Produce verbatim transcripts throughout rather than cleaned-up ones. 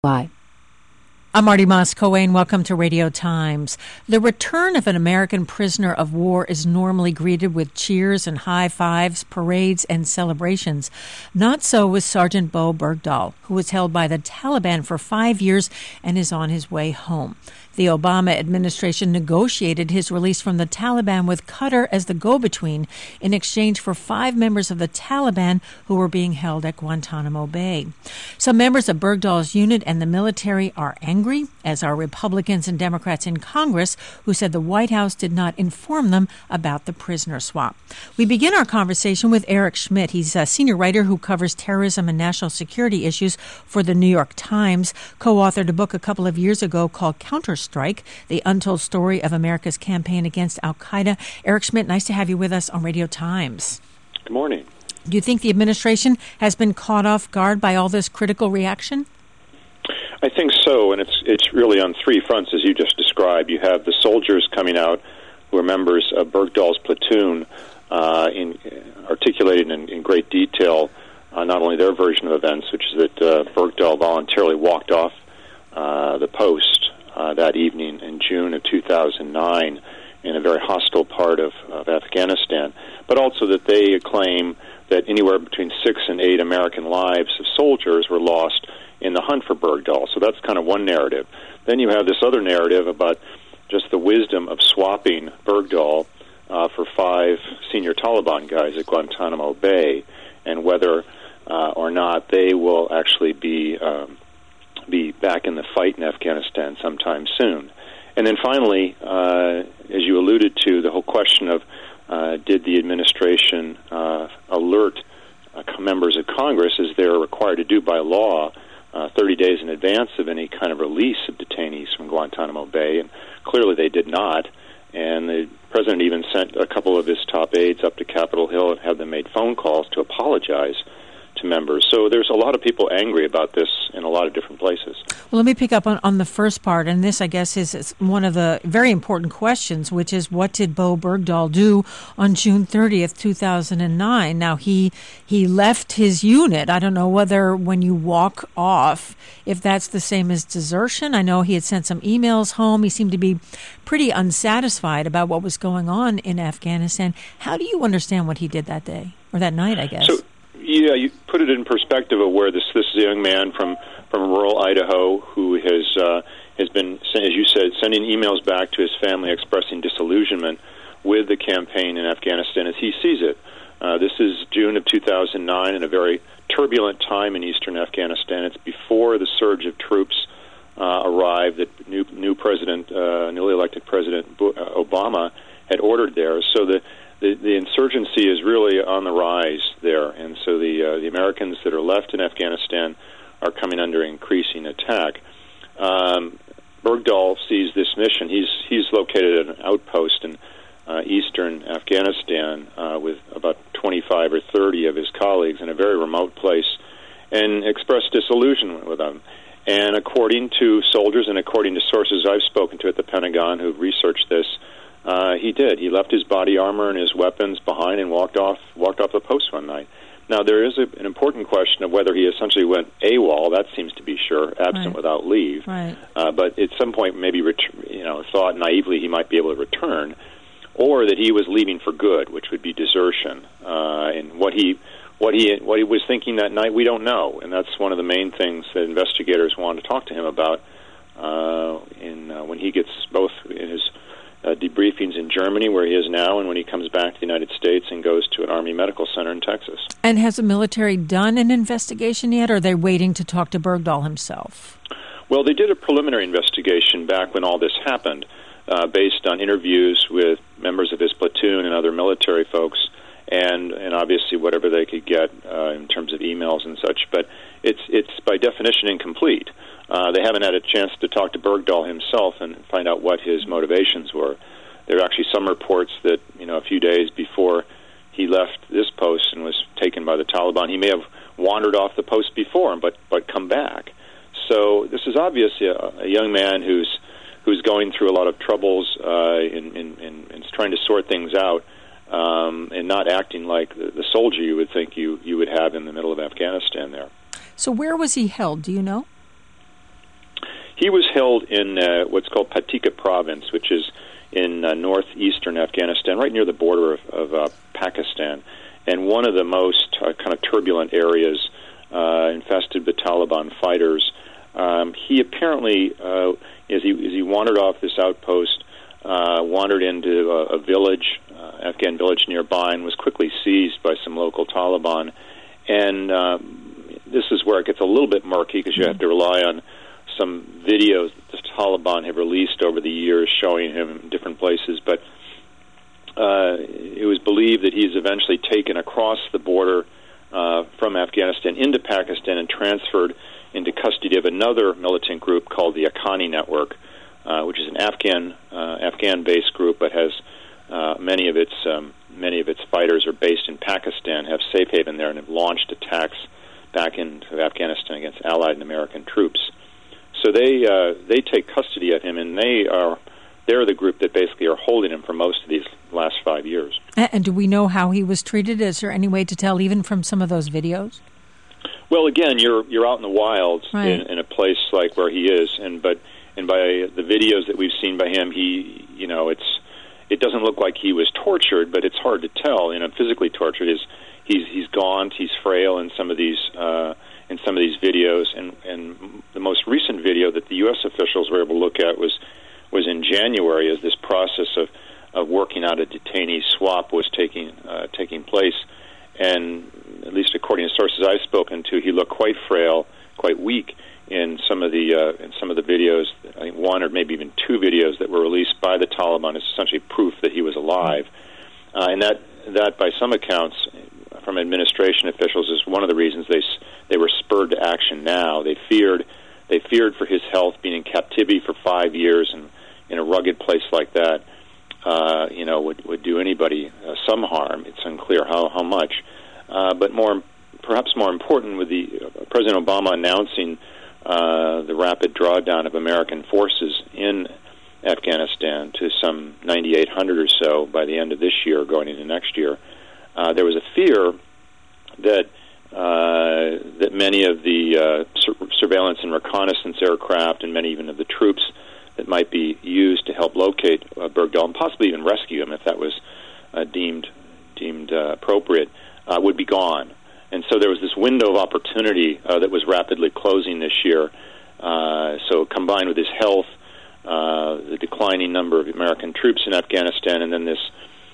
Live. I'm Marty Moss-Coane. Welcome to Radio Times. The return of an American prisoner of war is normally greeted with cheers and high fives, parades, and celebrations. Not so with Sergeant Bowe Bergdahl, who was held by the Taliban for five years and is on his way home. The Obama administration negotiated his release from the Taliban with Qatar as the go-between in exchange for five members of the Taliban who were being held at Guantanamo Bay. Some members of Bergdahl's unit and the military are angry, as are Republicans and Democrats in Congress, who said the White House did not inform them about the prisoner swap. We begin our conversation with Eric Schmidt. He's a senior writer who covers terrorism and national security issues for the New York Times, co-authored a book a couple of years ago called Counterstrike, The Untold Story of America's Campaign Against Al-Qaeda. Eric Schmidt, nice to have you with us on Radio Times. Good morning. Do you think the administration has been caught off guard by all this critical reaction? I think so, and it's it's really on three fronts, as you just described. You have the soldiers coming out who are members of Bergdahl's platoon, uh, in, articulating in, in great detail uh, not only their version of events, which is that uh, Bergdahl voluntarily walked off uh, the post uh, that evening in June of two thousand nine in a very hostile part of, of Afghanistan, but also that they claim that anywhere between six and eight American lives of soldiers were lost in the hunt for Bergdahl. So that's kind of one narrative. Then you have this other narrative about just the wisdom of swapping Bergdahl uh, for five senior Taliban guys at Guantanamo Bay, and whether uh, or not they will actually be um, be back in the fight in Afghanistan sometime soon. And then finally, uh, as you alluded to, the whole question of uh, did the administration uh, alert uh, members of Congress, as they're required to do by law, Uh, thirty days in advance of any kind of release of detainees from Guantanamo Bay, and clearly they did not. And the president even sent a couple of his top aides up to Capitol Hill and had them made phone calls to apologize to members. So there's a lot of people angry about this in a lot of different places. Well, let me pick up on, on the first part, and this, I guess, is, is one of the very important questions, which is what did Bowe Bergdahl do on June thirtieth, two thousand nine? Now, he he left his unit. I don't know whether when you walk off, if that's the same as desertion. I know he had sent some emails home. He seemed to be pretty unsatisfied about what was going on in Afghanistan. How do you understand what he did that day, or that night, I guess? So, yeah, you put it in perspective of where this this is a young man from, from rural Idaho who has uh, has been, as you said, sending emails back to his family expressing disillusionment with the campaign in Afghanistan as he sees it. Uh, this is June of two thousand nine, in a very turbulent time in eastern Afghanistan. It's before the surge of troops uh, arrived that new new president, uh, newly elected President Obama had ordered there. So the The, the insurgency is really on the rise there, and so the uh, the Americans that are left in Afghanistan are coming under increasing attack. Um, Bergdahl sees this mission. He's he's located at an outpost in uh, eastern Afghanistan uh, with about twenty-five or thirty of his colleagues in a very remote place, and expressed disillusionment with them. And according to soldiers and according to sources I've spoken to at the Pentagon who've researched this, Uh, he did. He left his body armor and his weapons behind and walked off walked off the post one night. Now, there is a, an important question of whether he essentially went AWOL. That seems to be sure, absent right. without leave. Right. Uh, but at some point, maybe ret- you know, thought naively he might be able to return, or that he was leaving for good, which would be desertion. Uh, and what he what he what he was thinking that night, we don't know. And that's one of the main things that investigators want to talk to him about. Uh, in uh, when he gets both in his Uh, debriefings in Germany, where he is now, and when he comes back to the United States and goes to an Army medical center in Texas. And has the military done an investigation yet, or are they waiting to talk to Bergdahl himself? Well, they did a preliminary investigation back when all this happened, uh, based on interviews with members of his platoon and other military folks, and, and obviously whatever they could get uh, in terms of emails and such. But it's it's by definition incomplete. Uh, they haven't had a chance to talk to Bergdahl himself and find out what his motivations were. There are actually some reports that, you know, a few days before he left this post and was taken by the Taliban, he may have wandered off the post before, but but come back. So this is obviously a, a young man who's who's going through a lot of troubles uh, in, in, in, in trying to sort things out, um, and not acting like the, the soldier you would think you, you would have in the middle of Afghanistan there. So where was he held? Do you know? he was held in uh, what's called Patika Province, which is in uh, northeastern Afghanistan, right near the border of, of uh, Pakistan, and one of the most uh, kind of turbulent areas uh, infested with Taliban fighters. Um, he apparently, uh, as, he, as he wandered off this outpost, uh, wandered into a, a village, uh, Afghan village nearby, and was quickly seized by some local Taliban. And um, this is where it gets a little bit murky, because you have to rely on some videos that the Taliban have released over the years showing him in different places. But uh, it was believed that he's eventually taken across the border uh, from Afghanistan into Pakistan and transferred into custody of another militant group called the Haqqani Network, uh, which is an Afghan uh, Afghan-based group, but has uh, many of its um, many of its fighters are based in Pakistan, have safe haven there, and have launched attacks back into Afghanistan against Allied and American troops. So they uh, they take custody of him, and they are they're the group that basically are holding him for most of these last five years. And do we know how he was treated? Is there any way to tell, even from some of those videos? Well, again, you're you're out in the wilds, right, in, in a place like where he is, and but and by the videos that we've seen by him, he you know it's it doesn't look like he was tortured, but it's hard to tell. You know, physically tortured is he's he's gaunt, he's frail in some of these. Uh, in some of these videos, and, and the most recent video that the U S officials were able to look at was was in January, as this process of, of working out a detainee swap was taking uh, taking place. And at least according to sources I've spoken to, he looked quite frail, quite weak in some of the uh, in some of the videos. I think one or maybe even two videos that were released by the Taliban is essentially proof that he was alive, uh, and that that by some accounts from administration officials is one of the reasons they they were spurred to action now. They feared they feared for his health, being in captivity for five years and in a rugged place like that, uh, you know, would would do anybody uh, some harm. It's unclear how how much, uh, but more perhaps more important, with the uh, President Obama announcing uh, the rapid drawdown of American forces in Afghanistan to some ninety-eight hundred or so by the end of this year, going into next year. Uh, there was a fear that uh, that many of the uh, sur- surveillance and reconnaissance aircraft and many even of the troops that might be used to help locate uh, Bergdahl and possibly even rescue him if that was uh, deemed deemed uh, appropriate uh, would be gone. And so there was this window of opportunity uh, that was rapidly closing this year. Uh, so combined with his health, uh, the declining number of American troops in Afghanistan, and then this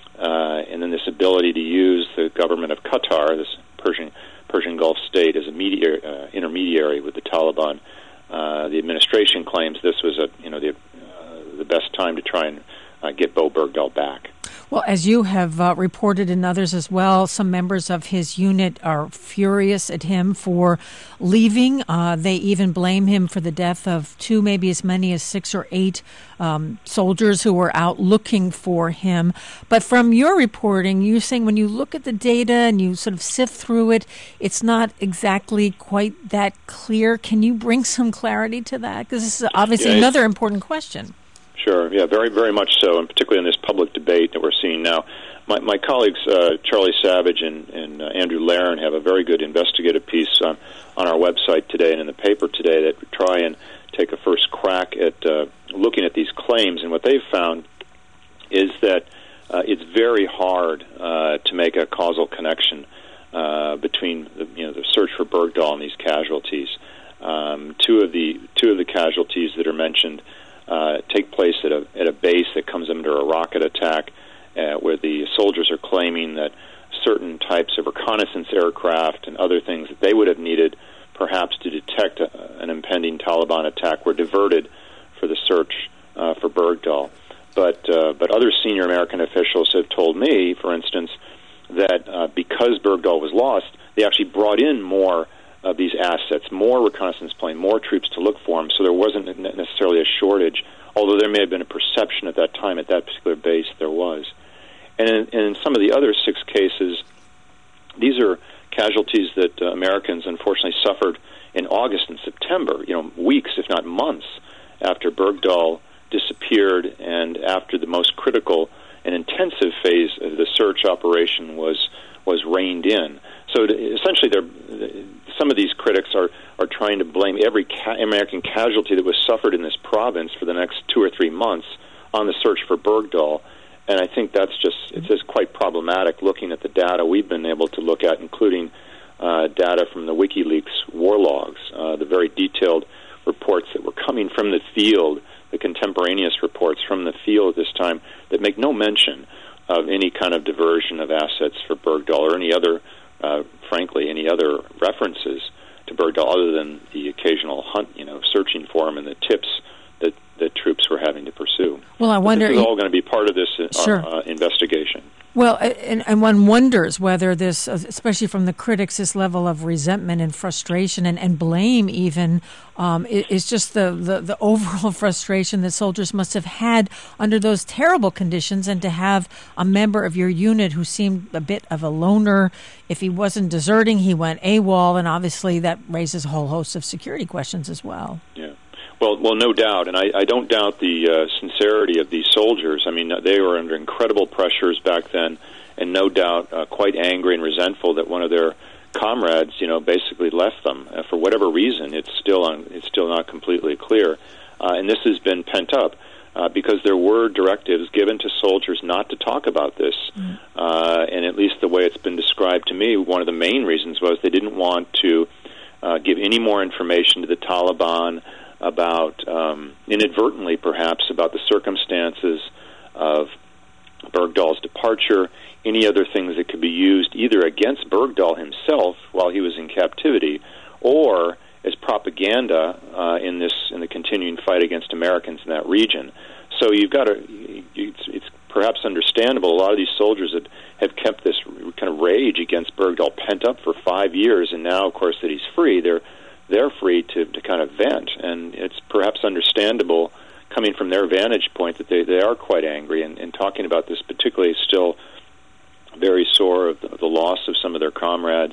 Uh, and then this ability to use the government of Qatar, this Persian Persian Gulf state, as a media, uh, intermediary with the Taliban. Uh, the administration claims this was a you know the uh, the best time to try and uh, get Bo Bergdahl back. Well, as you have uh, reported, and others as well, some members of his unit are furious at him for leaving. Uh, they even blame him for the death of two, maybe as many as six or eight um, soldiers who were out looking for him. But from your reporting, you're saying when you look at the data and you sort of sift through it, it's not exactly quite that clear. Can you bring some clarity to that? Because this is obviously yeah, another important question. Sure, yeah, very, very much so, and particularly in this public debate that we're seeing now. My, my colleagues, uh, Charlie Savage and, and uh, Andrew Lahren, have a very good investigative piece on, on our website today and in the paper today that try and take a first crack at uh, looking at these claims. And what they've found is that uh, it's very hard uh, to make a causal connection uh, between the, you know, the search for Bergdahl and these casualties. Um, two of the two of the casualties that are mentioned Uh, take place at a at a base that comes under a rocket attack, uh, where the soldiers are claiming that certain types of reconnaissance aircraft and other things that they would have needed, perhaps to detect a, an impending Taliban attack, were diverted for the search uh, for Bergdahl. But uh, but other senior American officials have told me, for instance, that uh, because Bergdahl was lost, they actually brought in more of these assets, more reconnaissance plane, more troops to look for him, so there wasn't necessarily a shortage, although there may have been a perception at that time at that particular base there was. And in, and in some of the other six cases, these are casualties that uh, Americans unfortunately suffered in August and September, you know, weeks, if not months, after Bergdahl disappeared and after the most critical and intensive phase of the search operation was was reined in. So to, essentially, some of these critics are, are trying to blame every ca- American casualty that was suffered in this province for the next two or three months on the search for Bergdahl. And I think that's just, it's just quite problematic looking at the data we've been able to look at, including uh, data from the WikiLeaks war logs, uh, the very detailed reports that were coming from the field, the contemporaneous reports from the field at this time that make no mention of any kind of diversion of assets for Bergdahl or any other, uh, frankly, any other references to Bergdahl other than the occasional hunt, you know, searching for him and the tips that the troops were having to pursue. Well, I wonder... But this is all going to be part of this uh, sure. uh, investigation. Well, and, and one wonders whether this, especially from the critics, this level of resentment and frustration and, and blame even, um, is just the, the, the overall frustration that soldiers must have had under those terrible conditions, and to have a member of your unit who seemed a bit of a loner. If he wasn't deserting, he went AWOL, and obviously that raises a whole host of security questions as well. Yeah. Well, well, no doubt, and I, I don't doubt the uh, sincerity of these soldiers. I mean, they were under incredible pressures back then, and no doubt uh, quite angry and resentful that one of their comrades, you know, basically left them uh, for whatever reason. It's still un, it's still not completely clear, uh, and this has been pent up uh, because there were directives given to soldiers not to talk about this, mm. uh, and at least the way it's been described to me, one of the main reasons was they didn't want to uh, give any more information to the Taliban about, um, inadvertently perhaps, about the circumstances of Bergdahl's departure, any other things that could be used either against Bergdahl himself while he was in captivity or as propaganda uh, in this in the continuing fight against Americans in that region. So you've got to, it's, it's perhaps understandable, a lot of these soldiers that have kept this kind of rage against Bergdahl pent up for five years, and now, of course, that he's free, they're they're free to, to kind of vent, and it's perhaps understandable coming from their vantage point that they, they are quite angry, and, and talking about this particularly still very sore of the, the loss of some of their comrades.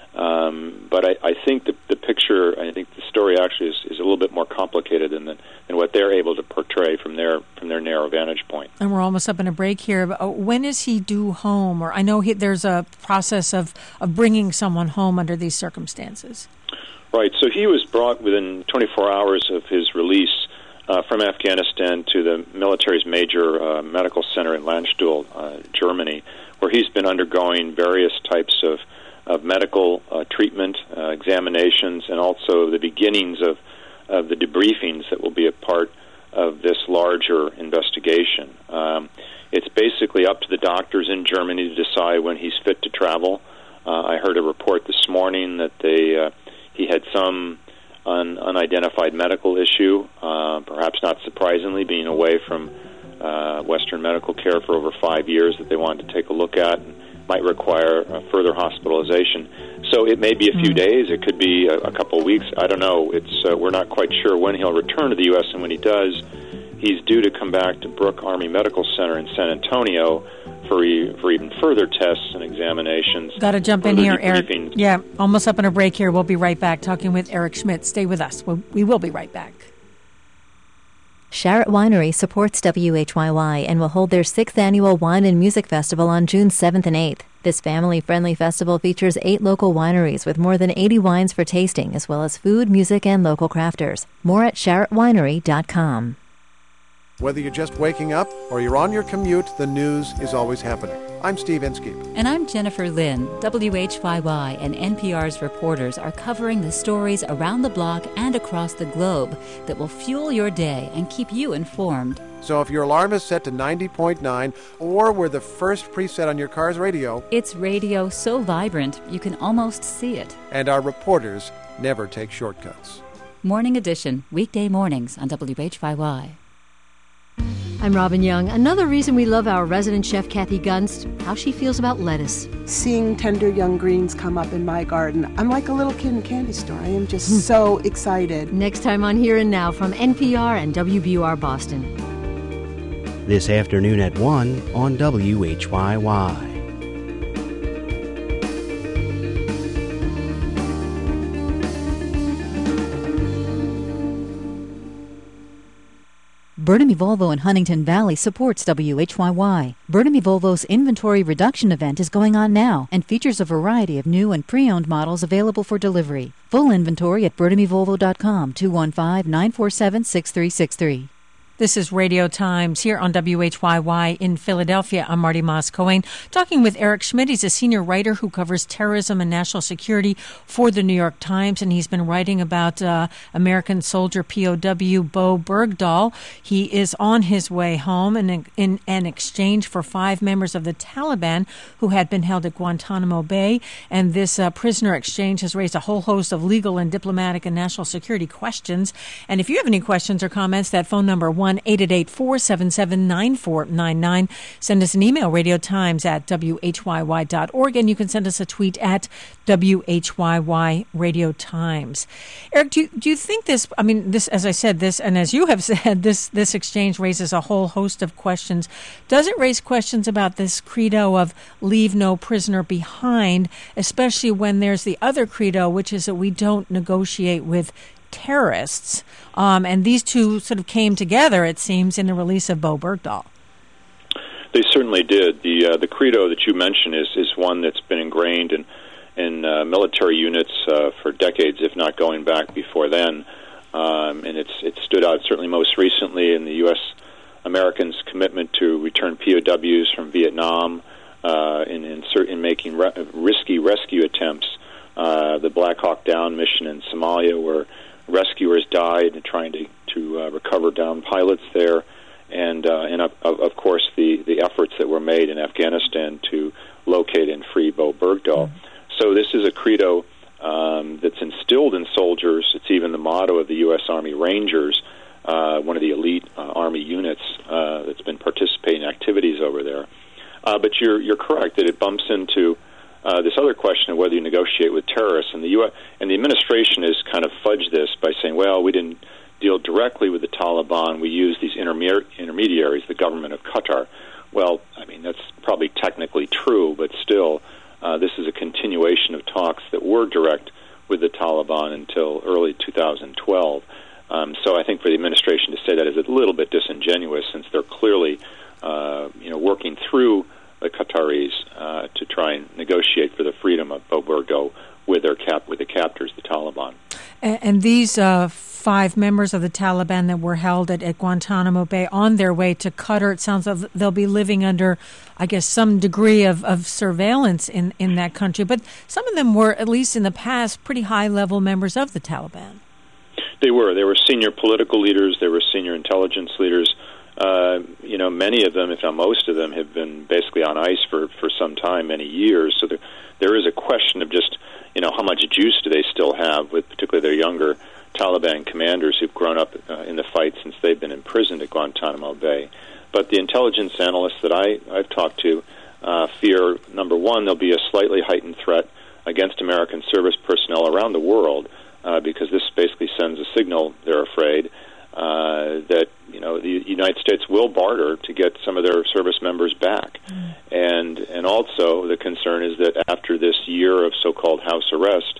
Um, but I, I think the, the picture, I think the story actually is, is a little bit more complicated than, the, than what they're able to portray from their from their narrow vantage point. And we're almost up in a break here. But when is he due home? Or I know he, there's a process of, of bringing someone home under these circumstances. Right, so he was brought within twenty-four hours of his release uh, from Afghanistan to the military's major uh, medical center in Landstuhl, uh, Germany, where he's been undergoing various types of, of medical uh, treatment, uh, examinations, and also the beginnings of, of the debriefings that will be a part of this larger investigation. Um, it's basically up to the doctors in Germany to decide when he's fit to travel. Uh, I heard a report this morning that they... Uh, He had some un- unidentified medical issue, uh, perhaps not surprisingly, being away from uh, Western medical care for over five years that they wanted to take a look at, and might require uh, further hospitalization. So it may be a few days, it could be a, a couple of weeks, I don't know. It's uh, we're not quite sure when he'll return to the U S, and when he does, he's due to come back to Brooke Army Medical Center in San Antonio for, e- for even further tests and examinations. Got to jump in here, Eric. Yeah, almost up on a break here. We'll be right back talking with Eric Schmidt. Stay with us. We'll, we will be right back. Sharratt Winery supports W H Y Y and will hold their sixth annual Wine and Music Festival on June seventh and eighth. This family-friendly festival features eight local wineries with more than eighty wines for tasting, as well as food, music, and local crafters. More at sharratt winery dot com. Whether you're just waking up or you're on your commute, the news is always happening. I'm Steve Inskeep. And I'm Jennifer Lynn. W H Y Y and N P R's reporters are covering the stories around the block and across the globe that will fuel your day and keep you informed. So if your alarm is set to ninety point nine or we're the first preset on your car's radio, it's radio so vibrant you can almost see it. And our reporters never take shortcuts. Morning Edition, weekday mornings on W H Y Y. I'm Robin Young. Another reason we love our resident chef, Kathy Gunst, how she feels about lettuce. Seeing tender young greens come up in my garden, I'm like a little kid in a candy store. I am just so excited. Next time on Here and Now from N P R and W B U R Boston. This afternoon at one on W H Y Y. Burnaby Volvo in Huntington Valley supports W H Y Y. Burnaby Volvo's inventory reduction event is going on now and features a variety of new and pre-owned models available for delivery. Full inventory at burnaby volvo dot com, two one five, nine four seven, six three six three. This is Radio Times here on W H Y Y in Philadelphia. I'm Marty Moss-Cohen, talking with Eric Schmidt. He's a senior writer who covers terrorism and national security for the New York Times, and he's been writing about uh, American soldier P O W Bowe Bergdahl. He is on his way home in, in, in an exchange for five members of the Taliban who had been held at Guantanamo Bay, and this uh, prisoner exchange has raised a whole host of legal and diplomatic and national security questions. And if you have any questions or comments, that phone number, one eight eight eight, four seven seven, nine four nine nine. Send us an email, radiotimes at w h y y dot org, and you can send us a tweet at W H Y Y Radio Times. Eric, do you, do you think this, I mean, this, as I said, this, and as you have said, this, this exchange raises a whole host of questions. Does it raise questions about this credo of leave no prisoner behind, especially when there's the other credo, which is that we don't negotiate with terrorists? Um, and these two sort of came together, it seems, in the release of Bowe Bergdahl. They certainly did. The uh, the credo that you mentioned is, is one that's been ingrained in, in uh, military units uh, for decades, if not going back before then. Um, and it's it stood out certainly most recently in the U S Americans' commitment to return P O Ws from Vietnam, uh, in, in, in making re- risky rescue attempts. Uh, the Black Hawk Down mission in Somalia, where rescuers died and trying to, to uh, recover downed pilots there, and uh, and of, of course the, the efforts that were made in Afghanistan to locate and free Bowe Bergdahl. Mm-hmm. So this is a credo um, that's instilled in soldiers. It's even the motto of the U S Army Rangers, uh, one of the elite uh, Army units uh, that's been participating in activities over there. Uh, but you're you're correct that it bumps into Uh, this other question of whether you negotiate with terrorists, and the U S and the administration has kind of fudged this by saying, "Well, we didn't deal directly with the Taliban. We used these interme- intermediaries, the government of Qatar." Well, I mean that's probably technically true, but still, uh, this is a continuation of talks that were direct with the Taliban until early two thousand twelve. Um, so I think for the administration to say that is a little bit disingenuous, since they're clearly, uh, you know, working through the Qataris uh, to try and negotiate for the freedom of Bowe Bergdahl with their cap with the captors, the Taliban. And, and these uh, five members of the Taliban that were held at, at Guantanamo Bay on their way to Qatar, it sounds like they'll be living under, I guess, some degree of, of surveillance in, in that country. But some of them were, at least in the past, pretty high-level members of the Taliban. They were. They were senior political leaders. They were senior intelligence leaders. Uh, you know, many of them, if not most of them, have been basically on ice for, for some time, many years. So there, there is a question of just, you know, how much juice do they still have with particularly their younger Taliban commanders who've grown up uh, in the fight since they've been imprisoned at Guantanamo Bay. But the intelligence analysts that I, I've talked to uh, fear, number one, there'll be a slightly heightened threat against American service personnel around the world uh, because this basically sends a signal, they're afraid, Uh, that you know the United States will barter to get some of their service members back, mm. and and also the concern is that after this year of so-called house arrest,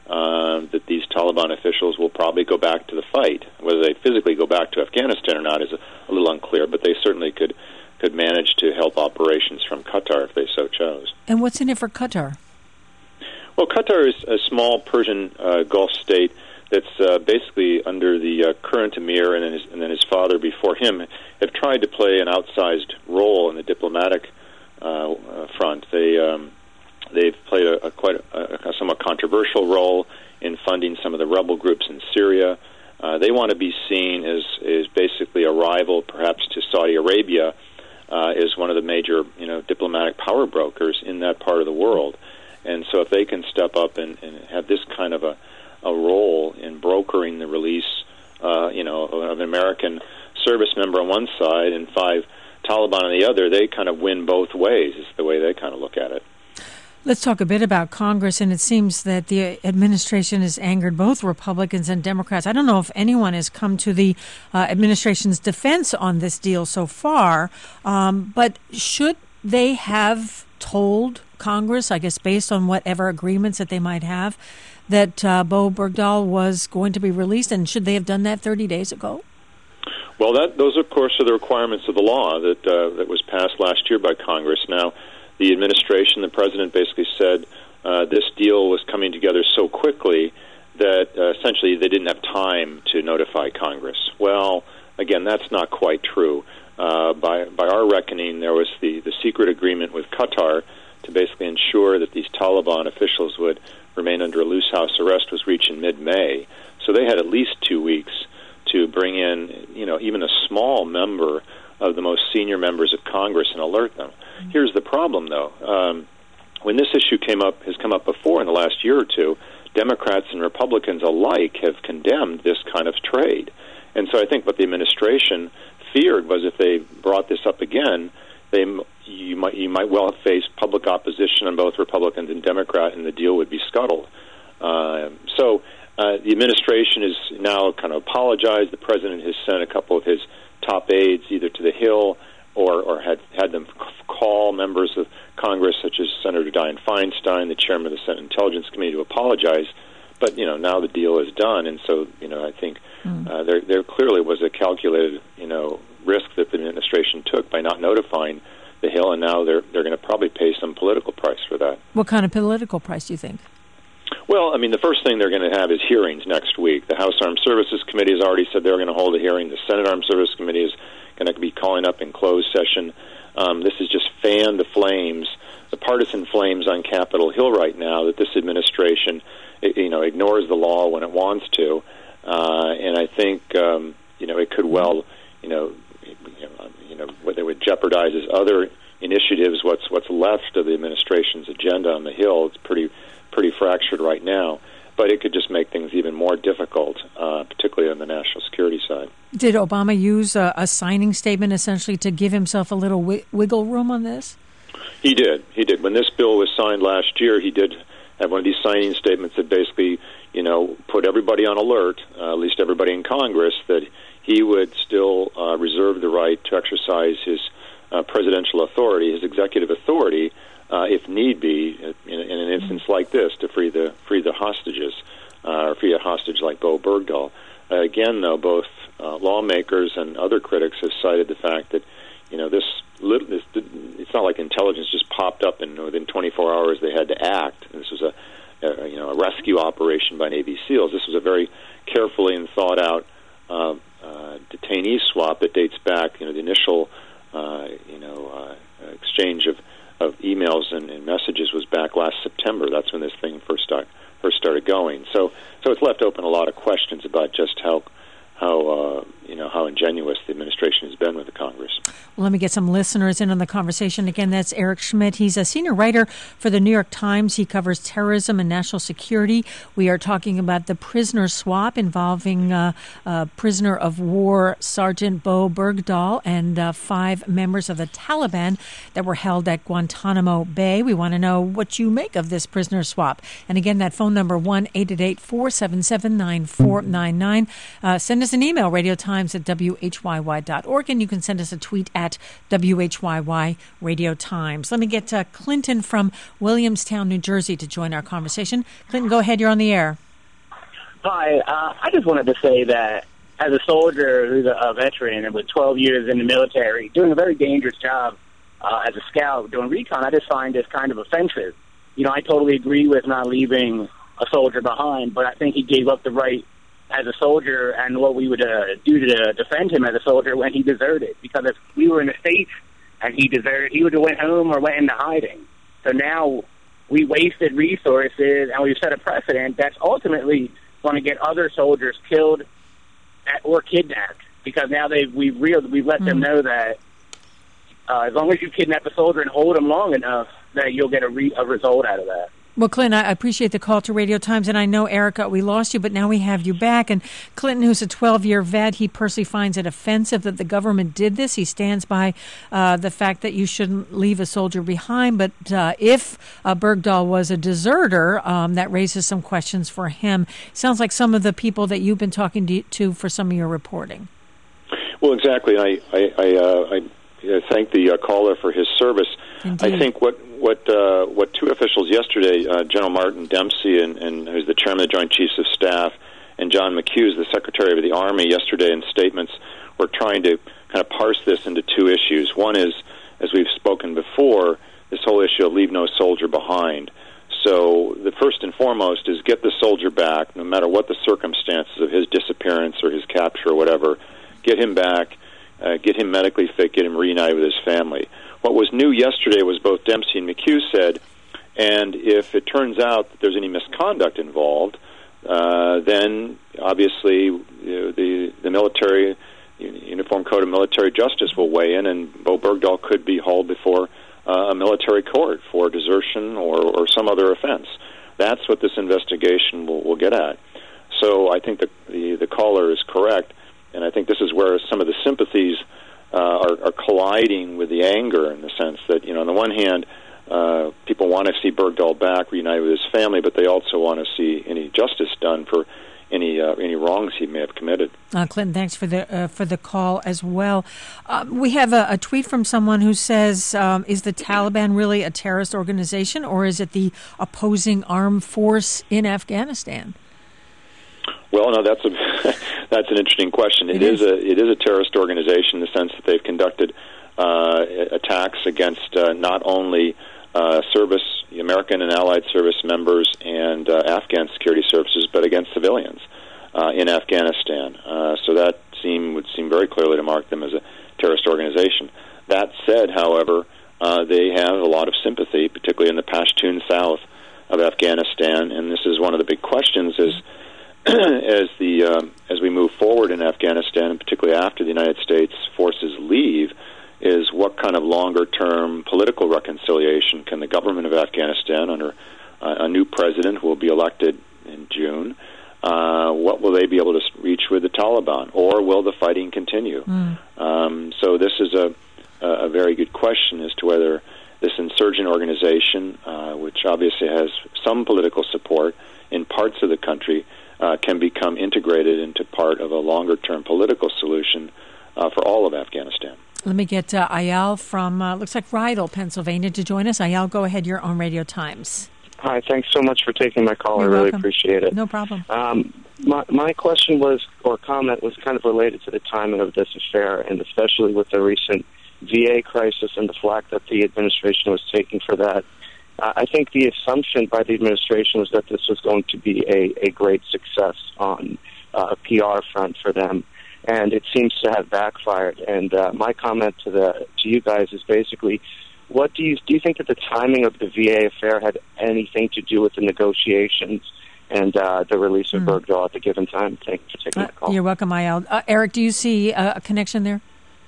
uh, that these Taliban officials will probably go back to the fight. Whether they physically go back to Afghanistan or not is a, a little unclear, but they certainly could could manage to help operations from Qatar if they so chose. And what's in it for Qatar? Well, Qatar is a small Persian uh, Gulf state that's uh, basically under the uh, current emir and then, his, and then his father before him have tried to play an outsized role in the diplomatic uh, uh, front. They, um, they've played a, a quite a, a somewhat controversial role in funding some of the rebel groups in Syria. Uh, they want to be seen as, as basically a rival, perhaps, to Saudi Arabia, uh, as one of the major, you know, diplomatic power brokers in that part of the world. And so if they can step up and, and have this kind of a a role in brokering the release, uh, you know, of an American service member on one side and five Taliban on the other, they kind of win both ways, is the way they kind of look at it. Let's talk a bit about Congress, and it seems that the administration has angered both Republicans and Democrats. I don't know if anyone has come to the uh, administration's defense on this deal so far, um, but should they have told Congress, I guess based on whatever agreements that they might have, that uh, Bowe Bergdahl was going to be released, and should they have done that thirty days ago? Well, that those, of course, are the requirements of the law that uh, that was passed last year by Congress. Now, the administration, the president basically said uh, this deal was coming together so quickly that uh, essentially they didn't have time to notify Congress. Well, again, that's not quite true. Uh, by by our reckoning, there was the, the secret agreement with Qatar to basically ensure that these Taliban officials would remain under a loose house arrest was reached in mid-May. So they had at least two weeks to bring in, you know, even a small member of the most senior members of Congress and alert them. Mm-hmm. Here's the problem, though. Um, when this issue came up, has come up before in the last year or two, Democrats and Republicans alike have condemned this kind of trade. And so I think what the administration feared was if they brought this up again, they you might you might well have faced public opposition on both Republicans and Democrat, and the deal would be scuttled. Uh, so. Uh, the administration is now kind of apologized. The president has sent a couple of his top aides either to the Hill or, or had, had them call members of Congress, such as Senator Dianne Feinstein, the chairman of the Senate Intelligence Committee, to apologize. But, you know, now the deal is done, and so, you know, I think mm. uh, there, there clearly was a calculated, you know, risk that the administration took by not notifying the Hill, and now they're, they're going to probably pay some political price for that. What kind of political price do you think? Well, I mean, the first thing they're going to have is hearings next week. The House Armed Services Committee has already said they're going to hold a hearing. The Senate Armed Services Committee is going to be calling up in closed session. Um, this has just fanned the flames, the partisan flames on Capitol Hill right now, that this administration, you know, ignores the law when it wants to. Uh, and I think, um, you know, it could well, you know, you know, what they would jeopardize is other initiatives, what's what's left of the administration's agenda on the Hill. It's pretty pretty fractured right now, but it could just make things even more difficult, uh, particularly on the national security side. Did Obama use a, a signing statement essentially to give himself a little wi- wiggle room on this? He did. He did. When this bill was signed last year, he did have one of these signing statements that basically, you know, put everybody on alert, uh, at least everybody in Congress, that he would still uh, reserve the right to exercise his uh, presidential authority, his executive authority, Uh, if need be, in, in an instance like this, to free the free the hostages, uh, or free a hostage like Bo Bergdahl. Uh, again, though, both uh, lawmakers and other critics have cited the fact that, you know, this, this it's not like intelligence just popped up and within twenty-four hours they had to act. This was a, a you know a rescue operation by Navy SEALs. This was a very carefully and thought out uh, uh, detainee swap that dates back, you know, the initial uh, you know uh, exchange of. of emails and, and messages was back last September. That's when this thing first start, first started going. So, so it's left open a lot of questions about just how, how uh, you know, how ingenuous the administration has been with the Congress. Well, let me get some listeners in on the conversation. Again, that's Eric Schmidt. He's a senior writer for the New York Times. He covers terrorism and national security. We are talking about the prisoner swap involving uh, uh, prisoner of war Sergeant Bo Bergdahl and uh, five members of the Taliban that were held at Guantanamo Bay. We want to know what you make of this prisoner swap. And again, that phone number, one eight eight eight, four seven seven, nine four nine nine. Uh, send us an email, radiotimes at w h y y dot org, and you can send us a tweet at W H Y Y Radio Times. Let me get uh, Clinton from Williamstown, New Jersey to join our conversation. Clinton, go ahead. You're on the air. Hi. Uh, I just wanted to say that as a soldier who's a, a veteran and with twelve years in the military, doing a very dangerous job uh, as a scout, doing recon, I just find this kind of offensive. You know, I totally agree with not leaving a soldier behind, but I think he gave up the right as a soldier and what we would uh, do to defend him as a soldier when he deserted. Because if we were in the States and he deserted, he would have went home or went into hiding. So now we wasted resources and we've set a precedent that's ultimately going to get other soldiers killed at, or kidnapped. Because now they've, we've, real, we've let mm. them know that uh, as long as you kidnap a soldier and hold him long enough, that you'll get a, re, a result out of that. Well, Clinton, I appreciate the call to Radio Times, and I know, Erica, we lost you, but now we have you back. And Clinton, who's a twelve-year vet, he personally finds it offensive that the government did this. He stands by uh, the fact that you shouldn't leave a soldier behind. But uh, if uh, Bergdahl was a deserter, um, that raises some questions for him. Sounds like some of the people that you've been talking to, to for some of your reporting. Well, exactly. I I, I, uh, I thank the uh, caller for his service. Indeed. I think what what uh, what two officials yesterday, uh, General Martin Dempsey, and, and who's the chairman of the Joint Chiefs of Staff, and John McHughes, the Secretary of the Army, yesterday in statements were trying to kind of parse this into two issues. One is, as we've spoken before, this whole issue of leave no soldier behind. So the first and foremost is get the soldier back, no matter what the circumstances of his disappearance or his capture or whatever. Get him back, uh, get him medically fit, get him reunited with his family. What was new yesterday was both Dempsey and McHugh said, and if it turns out that there's any misconduct involved, uh, then obviously you know, the the military, Uniform Code of Military Justice will weigh in, and Bo Bergdahl could be hauled before uh, a military court for desertion or, or some other offense. That's what this investigation will, will get at. So I think the, the the caller is correct, and I think this is where some of the sympathies uh, are, are colliding with the anger, in the sense that, you know, on the one hand, uh, people want to see Bergdahl back, reunited with his family, but they also want to see any justice done for any uh, any wrongs he may have committed. Uh, Clinton, thanks for the uh, for the call as well. Uh, we have a, a tweet from someone who says, um, "Is the Taliban really a terrorist organization, or is it the opposing armed force in Afghanistan?" Well, no, that's a that's an interesting question. It, it is. is a it is a terrorist organization in the sense that they've conducted uh, attacks against uh, not only uh, service, American and Allied service members and uh, Afghan security services, but against civilians uh, in Afghanistan. Uh, so that seem would seem very clearly to mark them as a terrorist organization. That said, however, uh, they have a lot of sympathy, particularly in the Pashtun south of Afghanistan, and this is one of the big questions: is as the um, as we move forward in Afghanistan, and particularly after the United States forces leave, is what kind of longer-term political reconciliation can the government of Afghanistan, under uh, a new president who will be elected in June, uh, what will they be able to reach with the Taliban, or will the fighting continue? Mm. Um, so this is a, a very good question as to whether this insurgent organization, uh, which obviously has some political support in parts of the country, uh, can become integrated into part of a longer-term political solution uh, for all of Afghanistan. Let me get uh, Ayal from, uh, looks like Rydell, Pennsylvania, to join us. Ayal, go ahead. You're on Radio Times. Hi, thanks so much for taking my call. You're I really welcome. appreciate it. No problem. Um, my, my question was, or comment was kind of related to the timing of this affair, and especially with the recent V A crisis and the flack that the administration was taking for that. Uh, I think the assumption by the administration was that this was going to be a, a great success on uh, a P R front for them, and it seems to have backfired. And uh, my comment to the to you guys is basically, what do you do you think that the timing of the V A affair had anything to do with the negotiations and uh, the release of mm. Bergdahl at the given time? Thank you for taking uh, the call. You're welcome, Ayal. Uh, Eric, do you see uh, a connection there?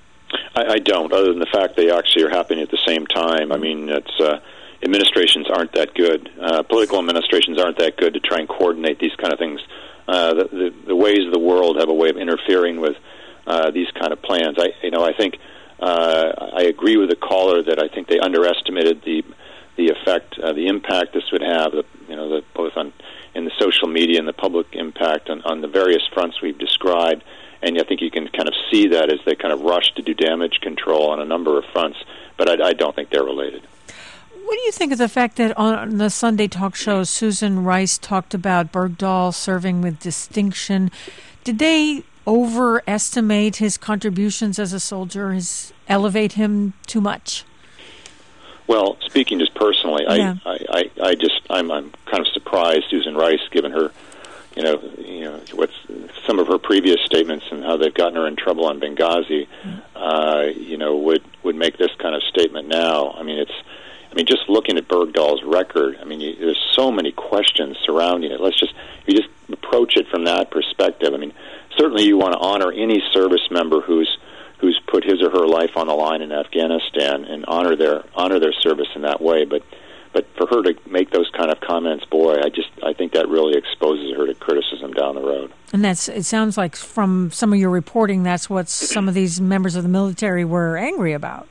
I, I don't, other than the fact they actually are happening at the same time. I mean, it's uh, administrations aren't that good. Uh, political administrations aren't that good to try and coordinate these kind of things. Uh, the, the, the ways of the world have a way of interfering with uh, these kind of plans. I, you know, I think uh, I agree with the caller that I think they underestimated the the effect, uh, the impact this would have. The, you know, the, both on in the social media and the public impact on, on the various fronts we've described. And I think you can kind of see that as they kind of rush to do damage control on a number of fronts. But I, I don't think they're related. What do you think of the fact that on the Sunday talk show, Susan Rice talked about Bergdahl serving with distinction? Did they overestimate his contributions as a soldier, his elevate him too much? Well, speaking just personally, yeah. I, I, I, I just I'm, I'm kind of surprised Susan Rice, given her, you know, you know what's some of her previous statements and how they've gotten her in trouble on Benghazi, mm. uh, you know, would would make this kind of statement now. I mean, it's. I mean, just looking at Bergdahl's record, I mean, you, there's so many questions surrounding it. Let's just, you just approach it from that perspective. I mean, certainly you want to honor any service member who's who's put his or her life on the line in Afghanistan and honor their honor their service in that way. But but for her to make those kind of comments, boy, I just I think that really exposes her to criticism down the road. And that's it sounds like from some of your reporting, that's what some of these members of the military were angry about.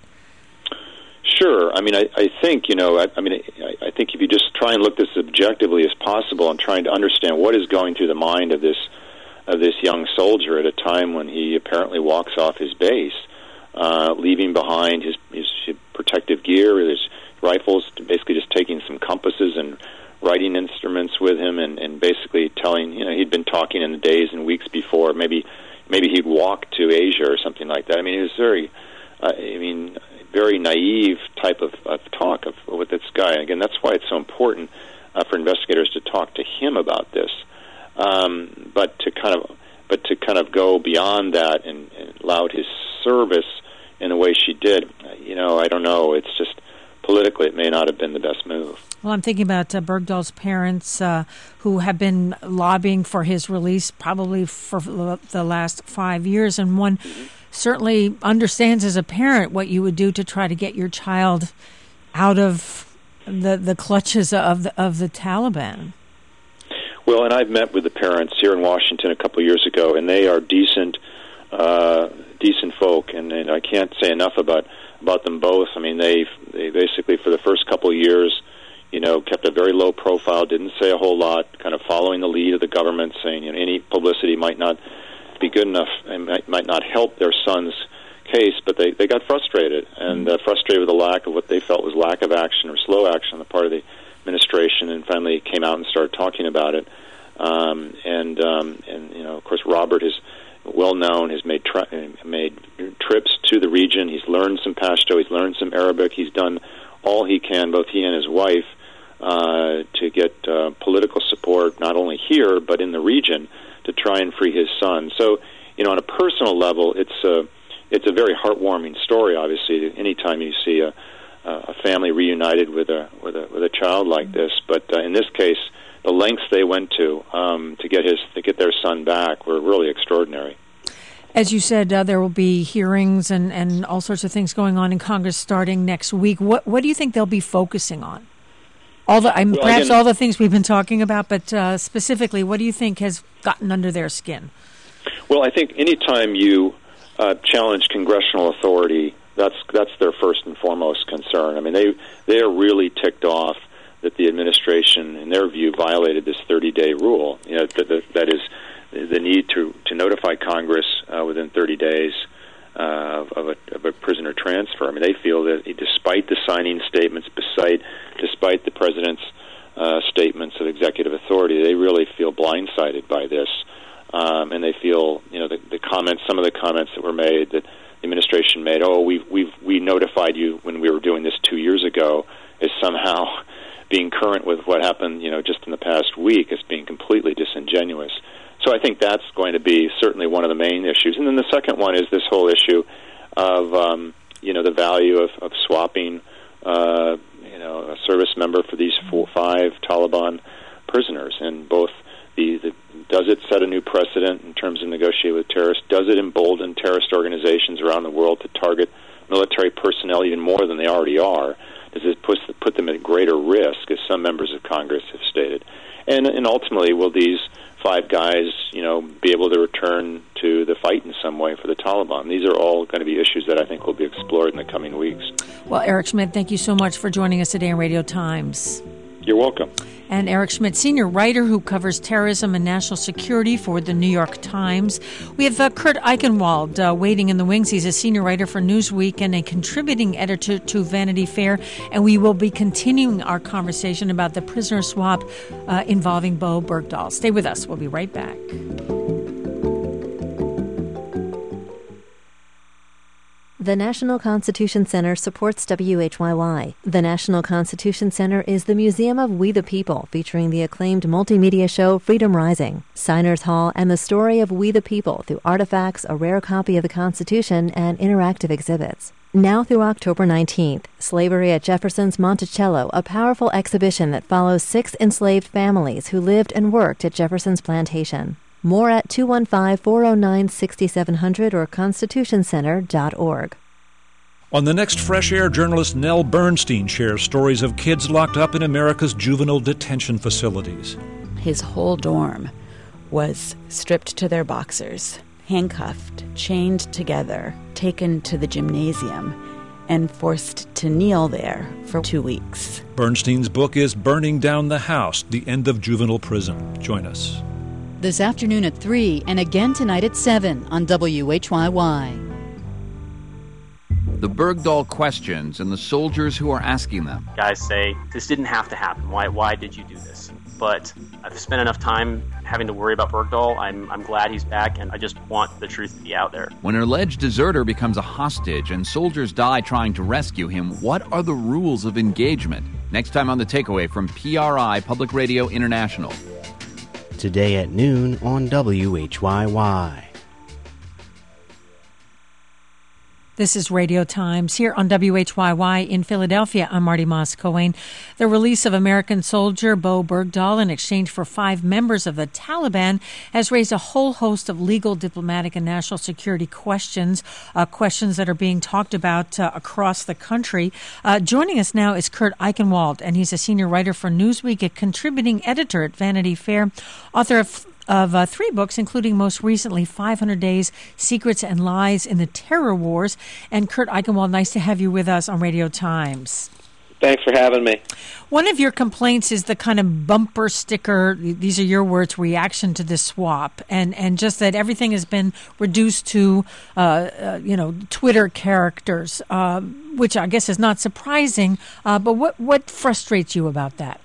Sure. I mean, I, I think, you know, I, I mean, I, I think if you just try and look this objectively as possible and trying to understand what is going through the mind of this of this young soldier at a time when he apparently walks off his base, uh, leaving behind his, his protective gear, his rifles, basically just taking some compasses and writing instruments with him, and, and basically telling, you know, he'd been talking in the days and weeks before. Maybe maybe he'd walk to Asia or something like that. I mean, he was very, uh, I mean, very naive type of, of talk of, with this guy. Again, that's why it's so important uh, for investigators to talk to him about this. Um, but to kind of, but to kind of go beyond that and, and allow his service in the way she did, you know, I don't know. It's just politically, it may not have been the best move. Well, I'm thinking about uh, Bergdahl's parents uh, who have been lobbying for his release probably for the last five years, and one mm-hmm. certainly understands as a parent what you would do to try to get your child out of the the clutches of the, of the Taliban. Well, and I've met with the parents here in Washington a couple of years ago, and they are decent, uh, decent folk, and, and I can't say enough about about them both. I mean, they they basically for the first couple of years, you know, kept a very low profile, didn't say a whole lot, kind of following the lead of the government, saying, you know, any publicity might not be good enough and might, might not help their son's case, but they, they got frustrated, and uh, frustrated with the lack of what they felt was lack of action or slow action on the part of the administration, and finally came out and started talking about it. Um, and, um, and, you know, of course, Robert is well known, has made, tri- made trips to the region. He's learned some Pashto, he's learned some Arabic, he's done all he can, both he and his wife, uh, to get uh, political support, not only here, but in the region, to try and free his son. So, you know, on a personal level, it's a, it's a very heartwarming story, obviously, anytime you see a, a family reunited with a, with a, with a child like this. But uh, in this case, the lengths they went to um, to get his to get their son back were really extraordinary. As you said, uh, there will be hearings and, and all sorts of things going on in Congress starting next week. What what do you think they'll be focusing on? All the I'm, well, perhaps again, all the things we've been talking about, but uh, specifically, what do you think has gotten under their skin? Well, I think anytime you uh, challenge congressional authority, that's that's their first and foremost concern. I mean, they they are really ticked off that the administration, in their view, violated this thirty-day rule. You know, that, that, that is the need to, to notify Congress uh, within thirty days uh, of, of, a, of a prisoner transfer. I mean, they feel that despite the signing statements, despite, despite the president's uh, statements of executive authority, they really feel blindsided by this. Um, and they feel, you know, the, the comments, some of the comments that were made, that the administration made, oh, we've, we've, we notified you when we were doing this two years ago, is somehow being current with what happened, you know, just in the past week, as being completely disingenuous. So I think that's going to be certainly one of the main issues. And then the second one is this whole issue of, um, you know, the value of, of swapping, uh, you know, a service member for these four, five Taliban prisoners. And both the, the does it set a new precedent in terms of negotiating with terrorists? Does it embolden terrorist organizations around the world to target military personnel even more than they already are? Does it put, put them at greater risk, as some members of Congress have stated? And, and ultimately, will these five guys, you know, be able to return to the fight in some way for the Taliban? These are all going to be issues that I think will be explored in the coming weeks. Well, Eric Schmidt, thank you so much for joining us today on Radio Times. You're welcome. And Eric Schmidt, senior writer who covers terrorism and national security for the New York Times. We have uh, Kurt Eichenwald uh, waiting in the wings. He's a senior writer for Newsweek and a contributing editor to Vanity Fair. And we will be continuing our conversation about the prisoner swap uh, involving Bowe Bergdahl. Stay with us. We'll be right back. The National Constitution Center supports W H Y Y. The National Constitution Center is the Museum of We the People, featuring the acclaimed multimedia show Freedom Rising, Signers Hall, and the story of We the People through artifacts, a rare copy of the Constitution, and interactive exhibits. Now through October nineteenth, Slavery at Jefferson's Monticello, a powerful exhibition that follows six enslaved families who lived and worked at Jefferson's plantation. More at two one five, four oh nine, six seven zero zero or constitution center dot org. On the next Fresh Air, journalist Nell Bernstein shares stories of kids locked up in America's juvenile detention facilities. His whole dorm was stripped to their boxers, handcuffed, chained together, taken to the gymnasium, and forced to kneel there for two weeks. Bernstein's book is Burning Down the House, The End of Juvenile Prison. Join us. This afternoon at three and again tonight at seven on W H Y Y. the Bergdahl questions and the soldiers who are asking them. Guys say, this didn't have to happen. Why Why did you do this? But I've spent enough time having to worry about Bergdahl. I'm, I'm glad he's back, and I just want the truth to be out there. When an alleged deserter becomes a hostage and soldiers die trying to rescue him, what are the rules of engagement? Next time on The Takeaway from P R I, Public Radio International. Today at noon on W H Y Y. This is Radio Times here on W H Y Y in Philadelphia. I'm Marty Moss-Coane. The release of American soldier Bowe Bergdahl in exchange for five members of the Taliban has raised a whole host of legal, diplomatic, and national security questions, uh, questions that are being talked about uh, across the country. Uh, joining us now is Kurt Eichenwald, and he's a senior writer for Newsweek, a contributing editor at Vanity Fair, author of of uh, three books, including most recently five hundred Days, Secrets and Lies in the Terror Wars. And Kurt Eichenwald, nice to have you with us on Radio Times. Thanks for having me. One of your complaints is the kind of bumper sticker, these are your words, reaction to this swap, and, and just that everything has been reduced to, uh, uh, you know, Twitter characters, uh, which I guess is not surprising. Uh, but what, what frustrates you about that?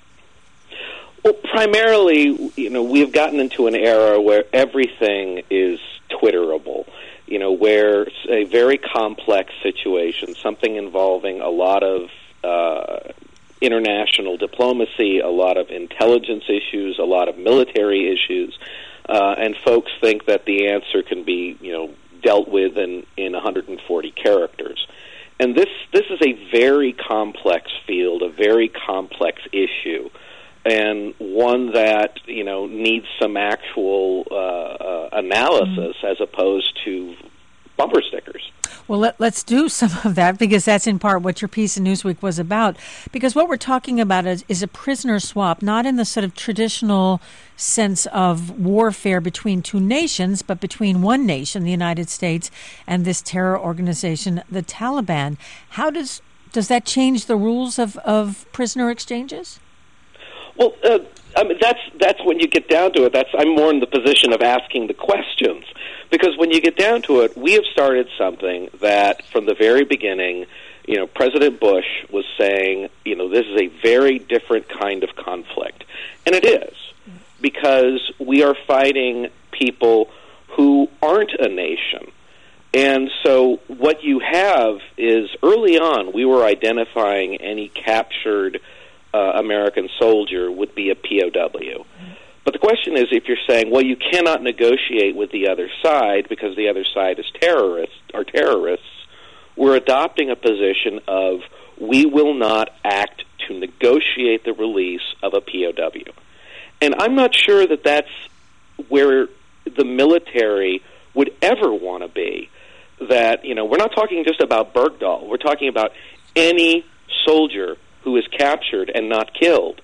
Well, primarily, you know, we've gotten into an era where everything is Twitterable, you know, where a very complex situation, something involving a lot of uh, international diplomacy, a lot of intelligence issues, a lot of military issues, uh, and folks think that the answer can be, you know, dealt with in, in one hundred forty characters. And this, this is a very complex field, a very complex issue, and one that, you know, needs some actual uh, uh, analysis mm-hmm. as opposed to bumper stickers. Well, let, let's do some of that, because that's in part what your piece in Newsweek was about. Because what we're talking about is, is a prisoner swap, not in the sort of traditional sense of warfare between two nations, but between one nation, the United States, and this terror organization, the Taliban. How does does that change the rules of, of prisoner exchanges? Well, uh, I mean, that's that's when you get down to it. That's I'm more in the position of asking the questions, because when you get down to it, we have started something that from the very beginning, you know, President Bush was saying, you know, this is a very different kind of conflict, and it is, because we are fighting people who aren't a nation. And so what you have is, early on, we were identifying any captured Uh, American soldier would be a P O W. But the question is, if you're saying, well, you cannot negotiate with the other side because the other side is terrorists or terrorists, we're adopting a position of we will not act to negotiate the release of a P O W. And I'm not sure that that's where the military would ever want to be. That, you know, we're not talking just about Bergdahl. We're talking about any soldier who is captured and not killed.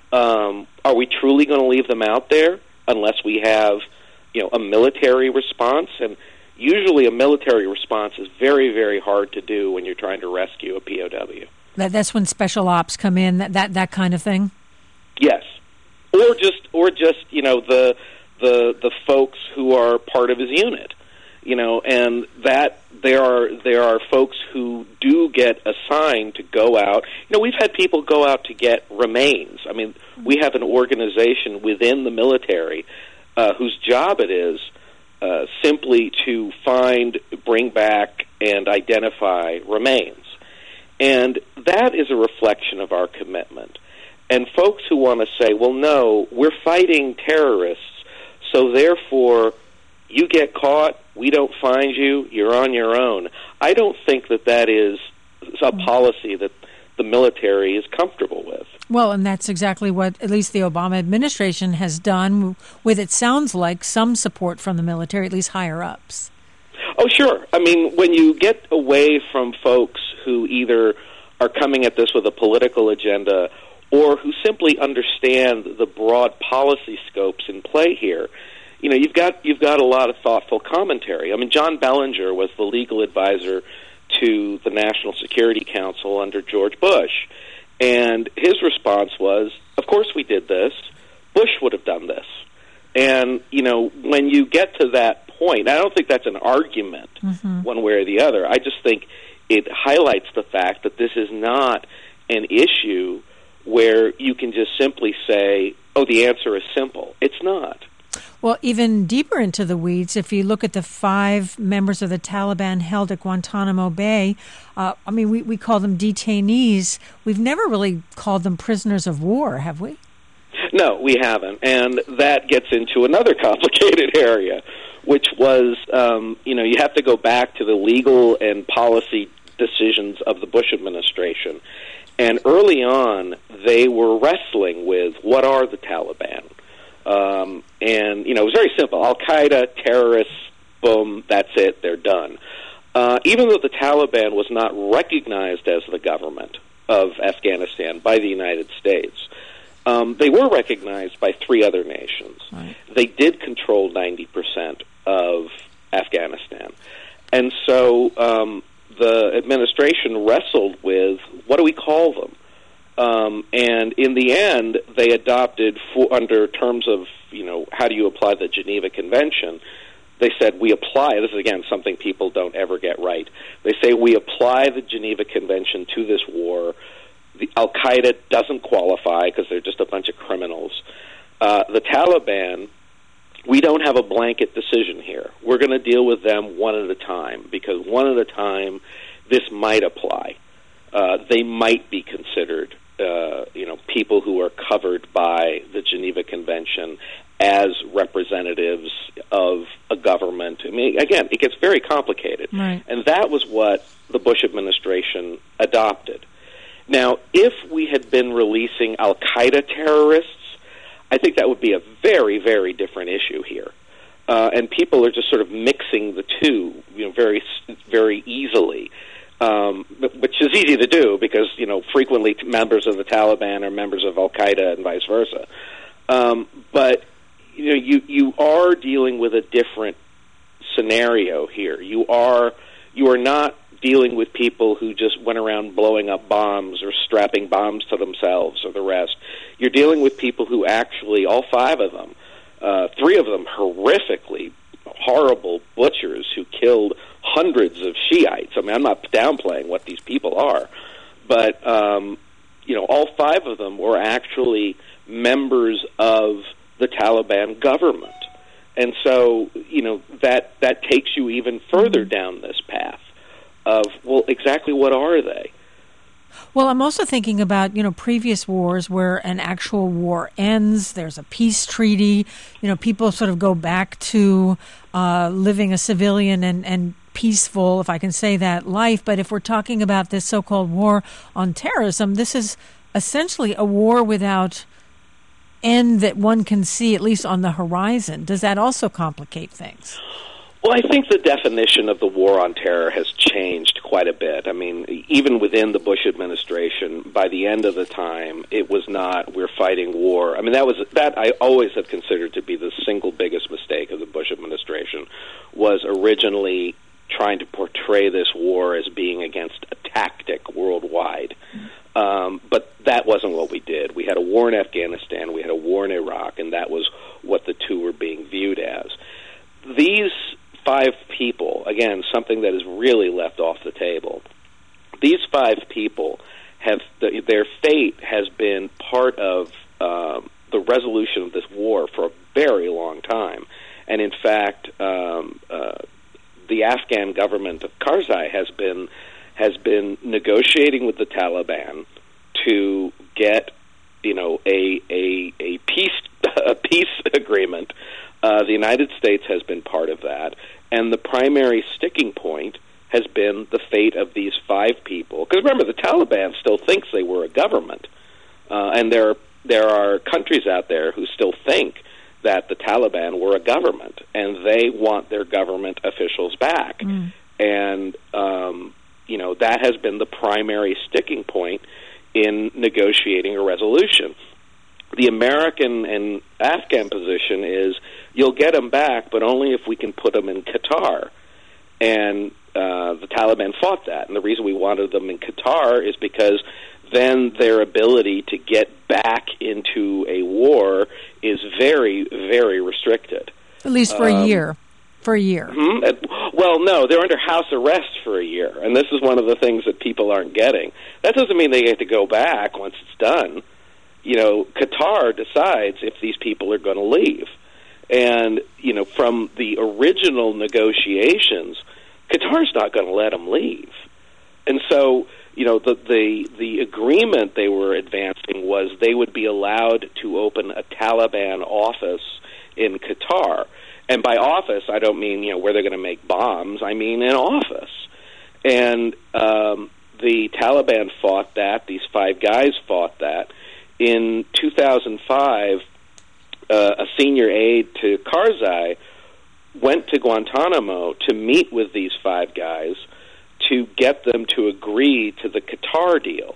Um, are we truly going to leave them out there unless we have, you know, a military response? And usually a military response is very, very hard to do when you're trying to rescue a P O W. That, that's when special ops come in, that, that that kind of thing? Yes. Or just, or just you know, the the the folks who are part of his unit. You know, and that there are there are folks who do get assigned to go out. You know, we've had people go out to get remains. I mean, we have an organization within the military uh, whose job it is uh, simply to find, bring back, and identify remains. And that is a reflection of our commitment. And folks who want to say, well, no, we're fighting terrorists, so therefore you get caught, we don't find you, you're on your own. I don't think that that is a policy that the military is comfortable with. Well, and that's exactly what at least the Obama administration has done with, it sounds like, some support from the military, at least higher-ups. Oh, sure. I mean, when you get away from folks who either are coming at this with a political agenda or who simply understand the broad policy scopes in play here, you know, you've got you've got a lot of thoughtful commentary. I mean, John Bellinger was the legal advisor to the National Security Council under George Bush, and his response was, of course we did this. Bush would have done this. And, you know, when you get to that point, I don't think that's an argument mm-hmm. one way or the other. I just think it highlights the fact that this is not an issue where you can just simply say, oh, the answer is simple. It's not. Well, even deeper into the weeds, if you look at the five members of the Taliban held at Guantanamo Bay, uh, I mean, we, we call them detainees. We've never really called them prisoners of war, have we? No, we haven't. And that gets into another complicated area, which was, um, you know, you have to go back to the legal and policy decisions of the Bush administration. And early on, they were wrestling with what are the Taliban? Um, and, you know, it was very simple. Al-Qaeda, terrorists, boom, that's it, they're done. Uh, even though the Taliban was not recognized as the government of Afghanistan by the United States, um, they were recognized by three other nations. Right. They did control ninety percent of Afghanistan. And so um, the administration wrestled with, what do we call them? Um, and in the end, they adopted, for, under terms of, you know, how do you apply the Geneva Convention, they said we apply, this is again something people don't ever get right, they say we apply the Geneva Convention to this war. The Al-Qaeda doesn't qualify because they're just a bunch of criminals. Uh, the Taliban, we don't have a blanket decision here. We're going to deal with them one at a time, because one at a time this might apply. Uh, they might be considered Uh, you know, people who are covered by the Geneva Convention as representatives of a government. I mean, again, it gets very complicated. Right. And that was what the Bush administration adopted. Now, if we had been releasing Al-Qaeda terrorists, I think that would be a very, very different issue here. Uh, and people are just sort of mixing the two, you know, very, very easily. Um, which is easy to do because, you know, frequently members of the Taliban are members of Al-Qaeda and vice versa. Um, but, you know, you, you are dealing with a different scenario here. You are, you are not dealing with people who just went around blowing up bombs or strapping bombs to themselves or the rest. You're dealing with people who actually, all five of them, uh, three of them horrifically horrible butchers who killed hundreds of Shiites. I mean, I'm not downplaying what these people are, but, um, you know, all five of them were actually members of the Taliban government. And so, you know, that, that takes you even further down this path of, well, exactly what are they? Well, I'm also thinking about, you know, previous wars where an actual war ends, there's a peace treaty, you know, people sort of go back to uh, living a civilian and, and peaceful, if I can say that, life. But if we're talking about this so-called war on terrorism, this is essentially a war without end that one can see, at least on the horizon. Does that also complicate things? Well, I think the definition of the war on terror has changed quite a bit. I mean, even within the Bush administration, by the end of the time, it was not, we're fighting war. I mean, that was, that I always have considered to be the single biggest mistake of the Bush administration, was originally trying to portray this war as being against a tactic worldwide. Um, but that wasn't what we did. We had a war in Afghanistan, we had a war in Iraq, and that was what the two were being viewed as. These five people, again, something that is really left off the table, these five people have, their fate has been part of um, the resolution of this war for a very long time. And in fact, um, uh, the Afghan government of Karzai has been has been negotiating with the Taliban to get, you know, a a a peace a peace agreement. Uh, the United States has been part of that, and the primary sticking point has been the fate of these five people. Because remember, the Taliban still thinks they were a government, uh, and there there are countries out there who still think that the Taliban were a government, and they want their government officials back. Mm. And um, you know, that has been the primary sticking point in negotiating a resolution. The American and Afghan position is, you'll get them back, but only if we can put them in Qatar. And uh, the Taliban fought that. And the reason we wanted them in Qatar is because then their ability to get back into a war is very, very restricted. At least for um, a year. For a year. Mm-hmm. Well, no, they're under house arrest for a year, and this is one of the things that people aren't getting. That doesn't mean they get to go back once it's done. You know, Qatar decides if these people are going to leave. And, you know, from the original negotiations, Qatar's not going to let them leave. And so, you know, the, the the agreement they were advancing was they would be allowed to open a Taliban office in Qatar. And by office, I don't mean, you know, where they're going to make bombs. I mean an office. And um, the Taliban fought that. These five guys fought that. In two thousand five, uh, a senior aide to Karzai went to Guantanamo to meet with these five guys to get them to agree to the Qatar deal.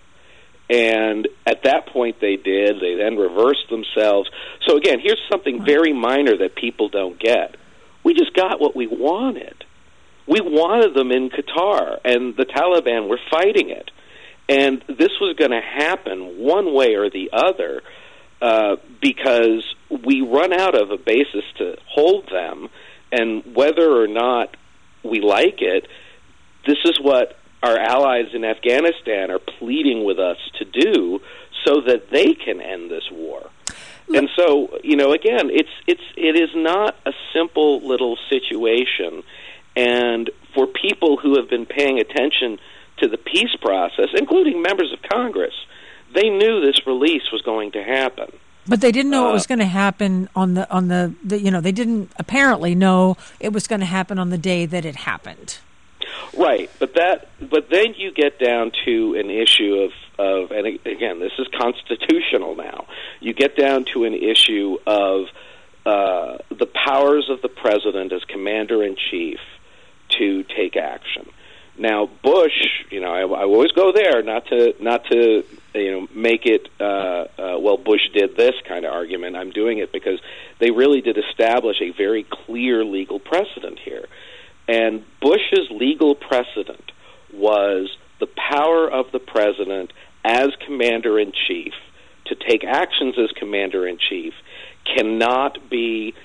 And at that point they did. They then reversed themselves. So again, here's something very minor that people don't get. We just got what we wanted. We wanted them in Qatar, and the Taliban were fighting it. And this was going to happen one way or the other uh, because we run out of a basis to hold them, and whether or not we like it, this is what our allies in Afghanistan are pleading with us to do so that they can end this war. And so, you know, again, it's it's it is not a simple little situation. And for people who have been paying attention to the peace process, including members of Congress, they knew this release was going to happen. But they didn't know uh, it was going to happen on the on the, the you know they didn't apparently know it was going to happen on the day that it happened. Right, but that, but then you get down to an issue of, of, and again, this is constitutional now. You get down to an issue of uh, the powers of the president as commander in chief to take action. Now, Bush, you know, I, I always go there, not to not to you know make it uh, uh, well, Bush did this kind of argument. I'm doing it because they really did establish a very clear legal precedent here. And Bush's legal precedent was the power of the president as commander-in-chief to take actions as commander-in-chief cannot be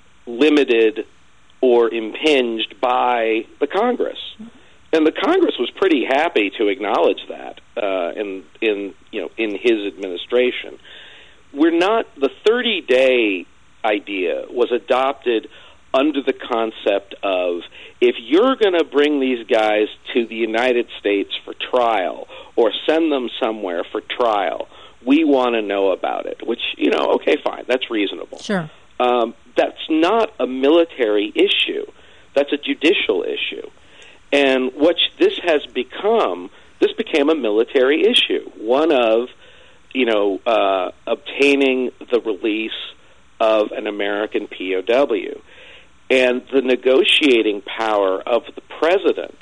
limited or impinged by the Congress. And the Congress was pretty happy to acknowledge that uh, in, in, you know, in his administration. We're not, the thirty-day idea was adopted under the concept of, if you're going to bring these guys to the United States for trial or send them somewhere for trial, we want to know about it, which, you know, okay, fine, that's reasonable. Sure. Um, that's not a military issue. That's a judicial issue. And what this has become, this became a military issue, one of, you know, uh, obtaining the release of an American P O W. And the negotiating power of the president,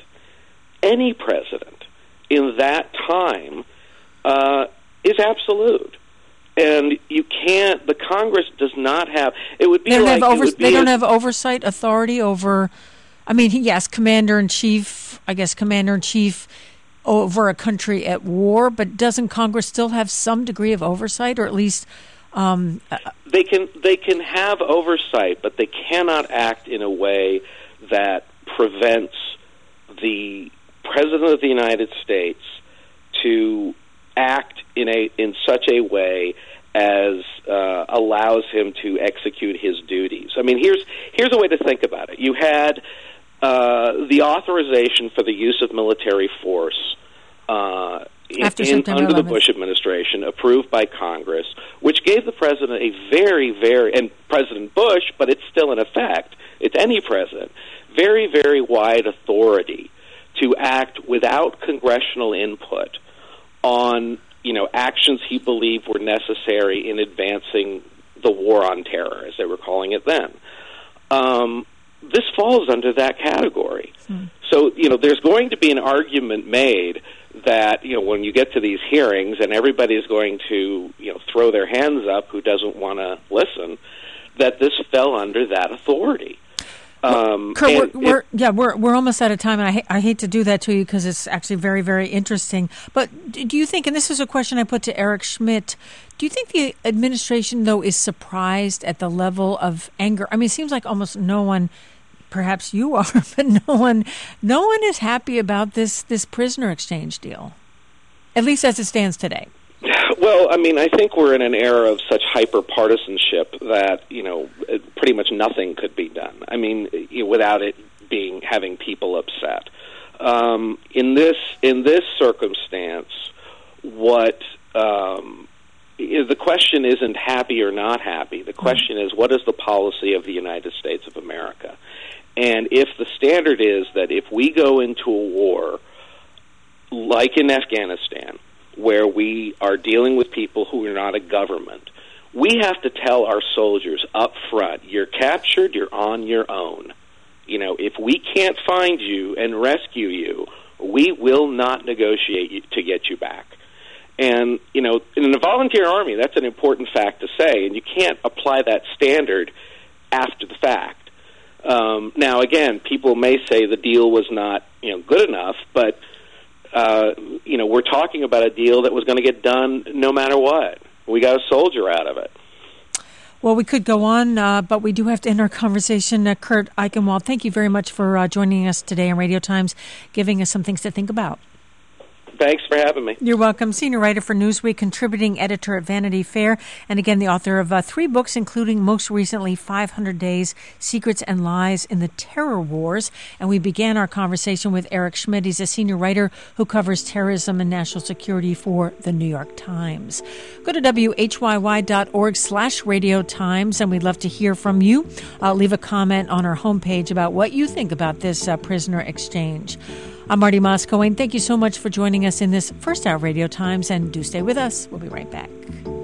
any president, in that time, uh, is absolute. And you can't, the Congress does not have, it would be they don't like... Have over, it would they be don't a, have oversight authority over, I mean, yes, commander-in-chief, I guess commander-in-chief over a country at war, but doesn't Congress still have some degree of oversight, or at least... Um, they can they can have oversight, but they cannot act in a way that prevents the President of the United States to act in a in such a way as uh, allows him to execute his duties. I mean, here's here's a way to think about it. You had uh, the authorization for the use of military force uh, After in, September under the eleventh. Bush administration, approved by Congress, which gave the president a very, very, and President Bush, but it's still in effect, it's any president, very, very wide authority to act without congressional input on, you know, actions he believed were necessary in advancing the war on terror, as they were calling it then. Um, this falls under that category. Hmm. So, you know, there's going to be an argument made that, you know, when you get to these hearings and everybody's going to, you know, throw their hands up who doesn't want to listen, that this fell under that authority. Um, Kurt, we're, it, we're, yeah, we're we're almost out of time, and I, ha- I hate to do that to you because it's actually very, very interesting. But do you think, and this is a question I put to Eric Schmidt, do you think the administration, though, is surprised at the level of anger? I mean, it seems like almost no one perhaps you are, but no one, no one is happy about this this prisoner exchange deal, at least as it stands today. Well, I mean, I think we're in an era of such hyper-partisanship that, you know, pretty much nothing could be done. I mean, you know, without it being having people upset. Um, in this in this circumstance, what um, is the question isn't happy or not happy. The question is, what is the policy of the United States of America? And if the standard is that if we go into a war, like in Afghanistan, where we are dealing with people who are not a government, we have to tell our soldiers up front, you're captured, you're on your own. You know, if we can't find you and rescue you, we will not negotiate to get you back. And, you know, in the volunteer army, that's an important fact to say, and you can't apply that standard after the fact. Um, now, again, people may say the deal was not, you know, good enough, but Uh, you know, we're talking about a deal that was going to get done no matter what. We got a soldier out of it. Well, we could go on, uh, but we do have to end our conversation. Uh, Kurt Eichenwald, thank you very much for uh, joining us today on Radio Times, giving us some things to think about. Thanks for having me. You're welcome. Senior writer for Newsweek, contributing editor at Vanity Fair, and again, the author of uh, three books, including most recently five hundred days, Secrets and Lies in the Terror Wars. And we began our conversation with Eric Schmidt. He's a senior writer who covers terrorism and national security for the New York Times. Go to W H Y Y dot org slash Radio Times, and we'd love to hear from you. Uh, leave a comment on our homepage about what you think about this uh, prisoner exchange. I'm Marty Moss-Coane. Thank you so much for joining us in this first hour of Radio Times, and do stay with us. We'll be right back.